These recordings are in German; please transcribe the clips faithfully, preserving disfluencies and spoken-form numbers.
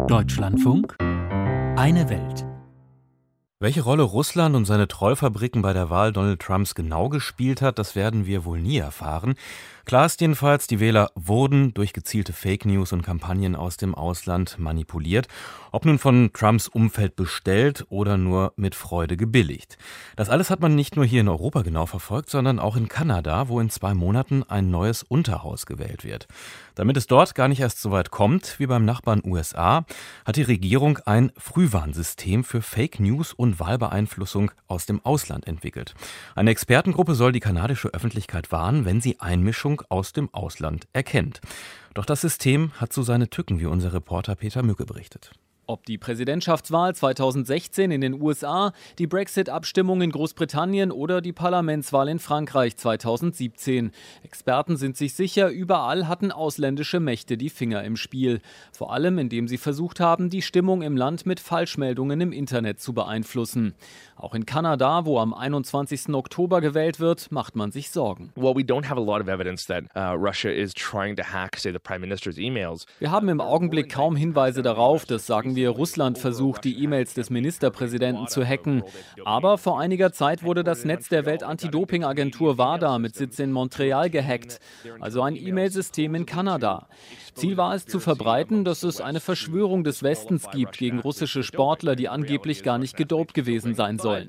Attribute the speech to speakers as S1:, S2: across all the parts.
S1: Deutschlandfunk, eine Welt.
S2: Welche Rolle Russland und seine Trollfabriken bei der Wahl Donald Trumps genau gespielt hat, das werden wir wohl nie erfahren. Klar ist jedenfalls, die Wähler wurden durch gezielte Fake News und Kampagnen aus dem Ausland manipuliert. Ob nun von Trumps Umfeld bestellt oder nur mit Freude gebilligt. Das alles hat man nicht nur hier in Europa genau verfolgt, sondern auch in Kanada, wo in zwei Monaten ein neues Unterhaus gewählt wird. Damit es dort gar nicht erst so weit kommt wie beim Nachbarn U S A, hat die Regierung ein Frühwarnsystem für Fake News und Wahlbeeinflussung aus dem Ausland entwickelt. Eine Expertengruppe soll die kanadische Öffentlichkeit warnen, wenn sie Einmischung aus dem Ausland erkennt. Doch das System hat so seine Tücken, wie unser Reporter Peter Mücke berichtet.
S3: Ob die Präsidentschaftswahl zweitausendsechzehn in den U S A, die Brexit-Abstimmung in Großbritannien oder die Parlamentswahl in Frankreich zweitausendsiebzehn. Experten sind sich sicher, überall hatten ausländische Mächte die Finger im Spiel. Vor allem, indem sie versucht haben, die Stimmung im Land mit Falschmeldungen im Internet zu beeinflussen. Auch in Kanada, wo am einundzwanzigsten Oktober gewählt wird, macht man sich Sorgen.
S4: Well, we don't have a lot of evidence that uh, Russia is trying to hack, say, the Prime Minister's emails.
S3: Wir haben im Augenblick kaum Hinweise darauf, dass, sagen wir, Russland versucht, die E-Mails des Ministerpräsidenten zu hacken. Aber vor einiger Zeit wurde das Netz der Welt-Anti-Doping-Agentur WADA mit Sitz in Montreal gehackt, also ein E-Mail-System in Kanada. Ziel war es zu verbreiten, dass es eine Verschwörung des Westens gibt gegen russische Sportler, die angeblich gar nicht gedopt gewesen sein sollen.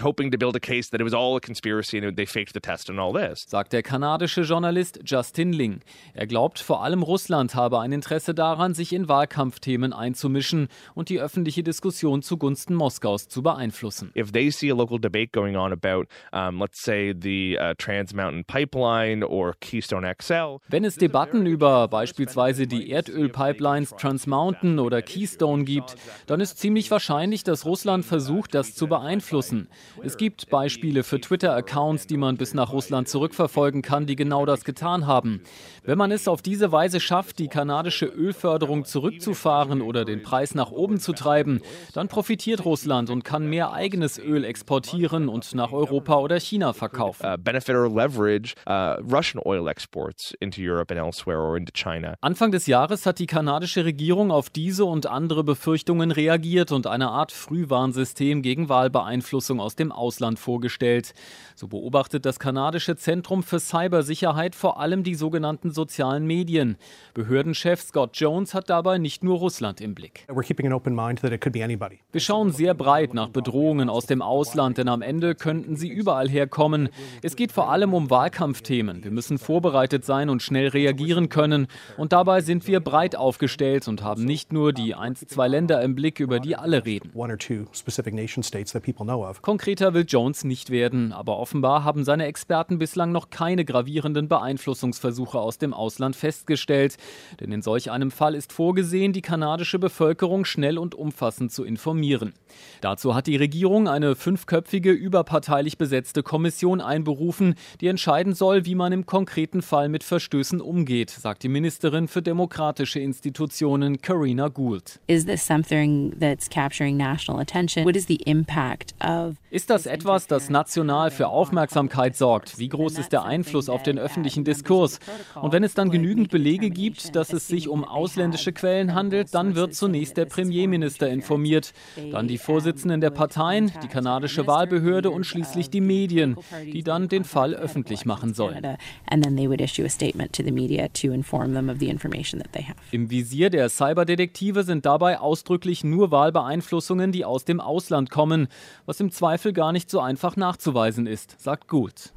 S3: Sagt der kanadische Journalist Justin Ling. Er glaubt, vor allem Russland habe ein Interesse daran, sich in Wahlkampfthemen einzumischen und die öffentliche Diskussion zugunsten Moskaus zu beeinflussen.
S4: If they see a local debate going on about, um, let's say, the uh, Trans Mountain Pipeline or Keystone X L.
S3: Wenn es Debatten über beispielsweise die Erdölpipelines Trans Mountain oder Keystone gibt, dann ist ziemlich wahrscheinlich, dass Russland versucht, das zu beeinflussen. Es gibt Beispiele für Twitter-Accounts, die man bis nach Russland zurückverfolgen kann, die genau das getan haben. Wenn man es auf diese Weise schafft, die kanadische Ölförderung zurückzufahren oder den Preis nach oben zu treiben, dann profitiert Russland und kann mehr eigenes Öl exportieren und nach Europa oder China verkaufen.
S4: Uh, benefit or leverage uh, Russian oil exports into Europe and elsewhere or into China.
S3: Anfang des Jahres hat die kanadische Regierung auf diese und andere Befürchtungen reagiert und eine Art Frühwarnsystem gegen Wahlbeeinflussung aus dem Ausland vorgestellt. So beobachtet das kanadische Zentrum für Cybersicherheit vor allem die sogenannten sozialen Medien. Behördenchef Scott Jones hat dabei nicht nur Russland im Blick. Wir schauen sehr breit nach Bedrohungen aus dem Ausland, denn am Ende könnten sie überall herkommen. Es geht vor allem um Wahlkampfthemen. Wir müssen vorbereitet sein und schnell reagieren können. Und dabei sind wir breit aufgestellt und haben nicht nur die ein, zwei Länder im Blick, über die alle reden. Konkreter will Jones nicht werden, aber offenbar haben seine Experten bislang noch keine gravierenden Beeinflussungsversuche aus dem Ausland festgestellt. Denn in solch einem Fall ist vorgesehen, die kanadische Bevölkerung schnell und umfassend zu informieren. Dazu hat die Regierung eine fünfköpfige, überparteilich besetzte Kommission einberufen, die entscheiden soll, wie man im konkreten Fall mit Verstößen umgeht, sagt die Ministerin für demokratische Institutionen Karina Gould.
S5: Is this something that's capturing national attention? What is the impact of
S3: Ist das etwas, das national für Aufmerksamkeit sorgt? Wie groß ist der Einfluss auf den öffentlichen Diskurs? Und wenn es dann genügend Belege gibt, dass es sich um ausländische Quellen handelt, dann wird zunächst der Premierminister informiert, dann die Vorsitzenden der Parteien, die kanadische Wahlbehörde und schließlich die Medien, die dann den Fall öffentlich machen sollen. Im Visier der Cyberdetektive sind dabei ausdrücklich nur Wahlbeeinflussungen, die aus dem Ausland kommen, was im Zweifel gar nicht so einfach nachzuweisen ist, sagt Gould.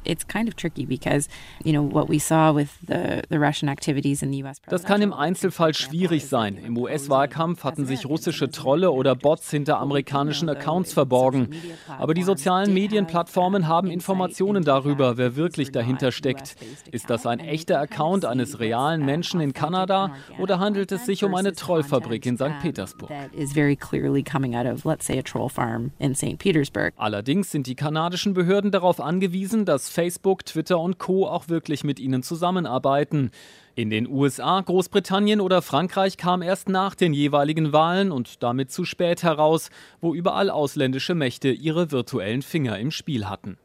S3: Das kann im Einzelfall schwierig sein. Im U S-Wahlkampf hatten sich russische Trolle oder Bots hinter amerikanischen Accounts verborgen. Aber die sozialen Medienplattformen haben Informationen darüber, wer wirklich dahinter steckt. Ist das ein echter Account eines realen Menschen in Kanada oder handelt es sich um eine Trollfabrik in Sankt Petersburg? Allerdings sind die kanadischen Behörden darauf angewiesen, dass Facebook, Twitter und Co. auch wirklich mit ihnen zusammenarbeiten. In den U S A, Großbritannien oder Frankreich kam erst nach den jeweiligen Wahlen und damit zu spät heraus, wo überall ausländische Mächte ihre virtuellen Finger im Spiel hatten.